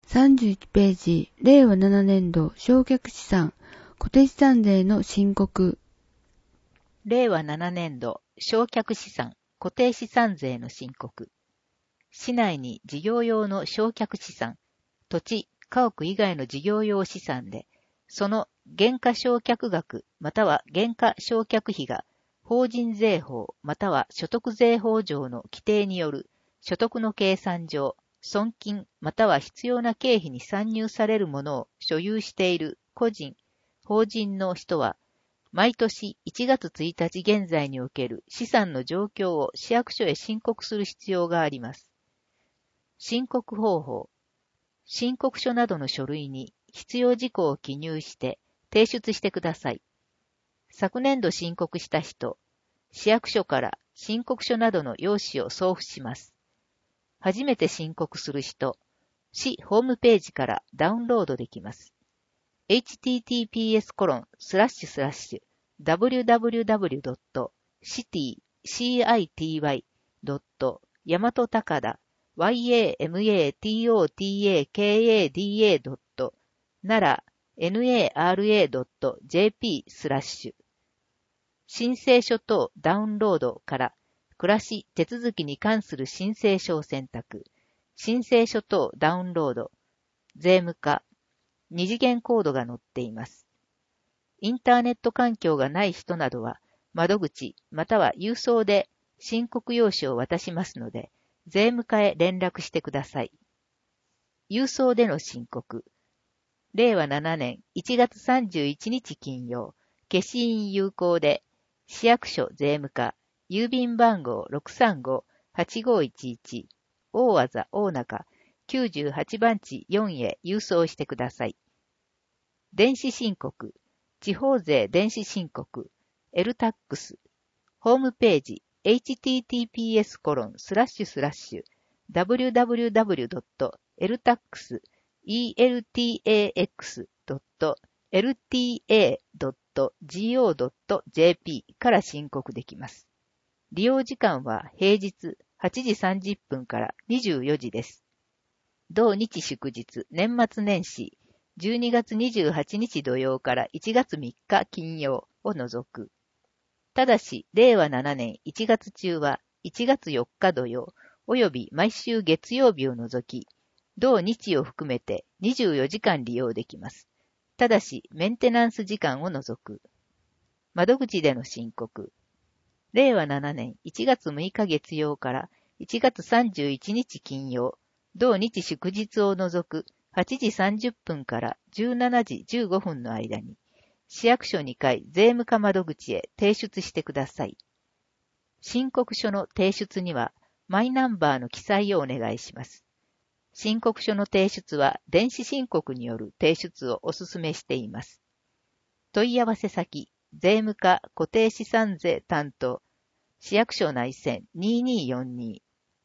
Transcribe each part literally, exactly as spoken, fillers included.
さんじゅういちページ、れいわななねんど償却資産、固定資産税の申告。 れいわななねんど償却資産、固定資産税の申告。市内に事業用の償却資産、土地、家屋以外の事業用資産で、その減価償却額または減価償却費が法人税法または所得税法上の規定による所得の計算上、損金または必要な経費に算入されるものを所有している個人、法人の人は、毎年いちがつついたち現在における資産の状況を市役所へ申告する必要があります。申告方法。申告書などの書類に必要事項を記入して提出してください。昨年度申告した人、市役所から申告書などの用紙を送付します。初めて申告する人、市ホームページからダウンロードできます。エイチティーティーピーエスコロンスラッシュスラッシュダブリュダブリュダブリュドットシティシーアイティーワイドットヤマトタカダワイエーエムエーティーオーティーエーケーエーディーエードットナラエヌエーアールエードットジェーピースラッシュ申請書等ダウンロードから暮らし手続きに関する申請書を選択。申請書等ダウンロード。税務課。二次元コードが載っています。インターネット環境がない人などは、窓口または郵送で申告用紙を渡しますので、税務課へ連絡してください。郵送での申告。れいわななねんいちがつさんじゅういちにち金曜、消印有効で、市役所税務課、郵便番号 ろくさんごはちごいちいち、大字大中きゅうじゅうはちばんちよんへ郵送してください。電子申告、地方税電子申告、エルタックス、ホームページ、エイチティーティーピーエスコロンスラッシュスラッシュダブリュダブリュダブリュドットエルタックスイーエルティーエーエックスドットエルティーエードットジーオードットジェーピー から申告できます。利用時間は平日はちじさんじゅっぷんからにじゅうよじです。同日祝日、年末年始、じゅうにがつにじゅうはちにち土曜からいちがつみっか金曜を除く。ただし、れいわななねんいちがつ中はいちがつよっか土曜および毎週月曜日を除き、同日を含めてにじゅうよじかん利用できます。ただし、メンテナンス時間を除く。窓口での申告。れいわななねんいちがつむいか月曜からいちがつさんじゅういちにち金曜、同日祝日を除くはちじさんじゅっぷんからじゅうしちじじゅうごふんの間に、市役所にかい税務課窓口へ提出してください。申告書の提出には、マイナンバーの記載をお願いします。申告書の提出は電子申告による提出をお勧めしています。問い合わせ先、税務課固定資産税担当、市役所内線にーにーよんに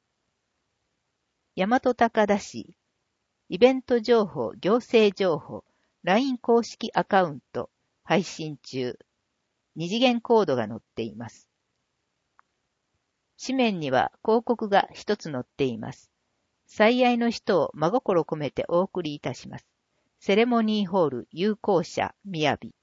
大和高田市、イベント情報、行政情報、ライン 公式アカウント、配信中、二次元コードが載っています。紙面には広告が一つ載っています。最愛の人を真心込めてお送りいたします。セレモニーホール有効者みやび。